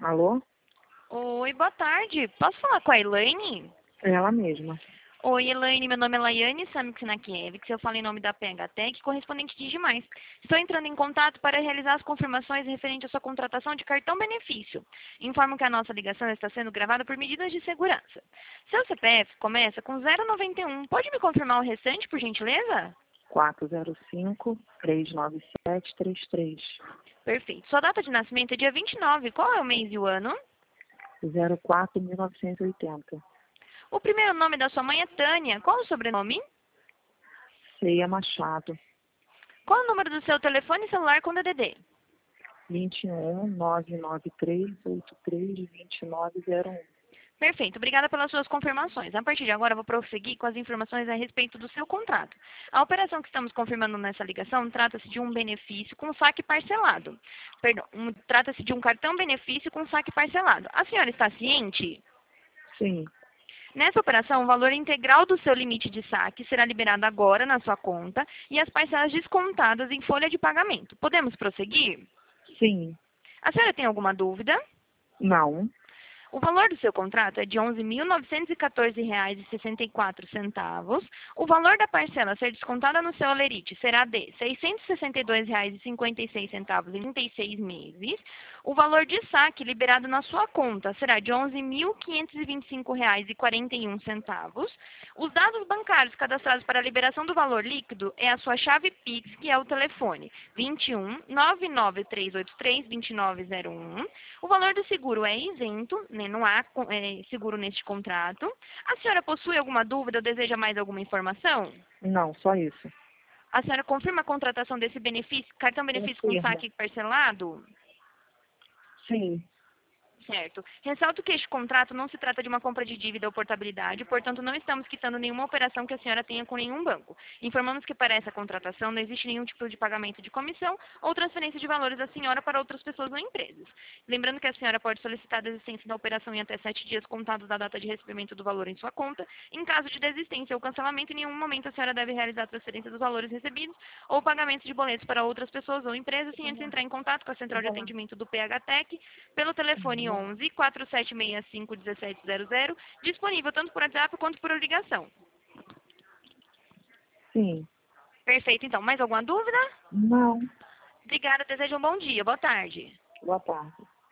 Alô? Oi, boa tarde. Posso falar com a Elaine? É ela mesma. Oi, Elaine, meu nome é Laiane Samiknakiewicz, eu falo em nome da PHTEC, correspondente de Digimais. Estou entrando em contato para realizar as confirmações referente à sua contratação de cartão benefício. Informo que a nossa ligação está sendo gravada por medidas de segurança. Seu CPF começa com 091. Pode me confirmar o restante, por gentileza? 405-397-33. Perfeito. Sua data de nascimento é dia 29. Qual é o mês e o ano? 04-1980. O primeiro nome da sua mãe é Tânia. Qual o sobrenome? Ceia Machado. Qual o número do seu telefone celular com DDD? 21-993-83-2901. Perfeito, obrigada pelas suas confirmações. A partir de agora, eu vou prosseguir com as informações a respeito do seu contrato. A operação que estamos confirmando nessa ligação trata-se de um benefício com saque parcelado. Perdão, trata-se de um cartão benefício com saque parcelado. A senhora está ciente? Sim, Nessa operação, o valor integral do seu limite de saque será liberado agora na sua conta e as parcelas descontadas em folha de pagamento. Podemos prosseguir? sim, A senhora tem alguma dúvida? não, O valor do seu contrato é de R$ 11.914,64. O valor da parcela a ser descontada no seu Olerite será de R$ 662,56 em 36 meses. O valor de saque liberado na sua conta será de R$ 11.525,41. Os dados bancários cadastrados para a liberação do valor líquido é a sua chave Pix, que é o telefone 21 99383 2901. O valor do seguro é isento, né, não há seguro neste contrato. A senhora possui alguma dúvida ou deseja mais alguma informação? não, só isso. A senhora confirma a contratação desse benefício, cartão benefício com Confirmo. saque parcelado? Sim, Certo. Ressalto que este contrato não se trata de uma compra de dívida ou portabilidade, portanto, não estamos quitando nenhuma operação que a senhora tenha com nenhum banco. Informamos que para essa contratação não existe nenhum tipo de pagamento de comissão ou transferência de valores da senhora para outras pessoas ou empresas. Lembrando que a senhora pode solicitar a desistência da operação em até 7 dias contados da data de recebimento do valor em sua conta. Em caso de desistência ou cancelamento, em nenhum momento a senhora deve realizar a transferência dos valores recebidos ou pagamento de boletos para outras pessoas ou empresas sem antes entrar em contato com a central de atendimento do PHTEC pelo telefone 11 4765 1700, disponível tanto por WhatsApp quanto por ligação. sim, Perfeito, então. Mais alguma dúvida? não. Obrigada, desejo um bom dia. Boa tarde. Boa tarde.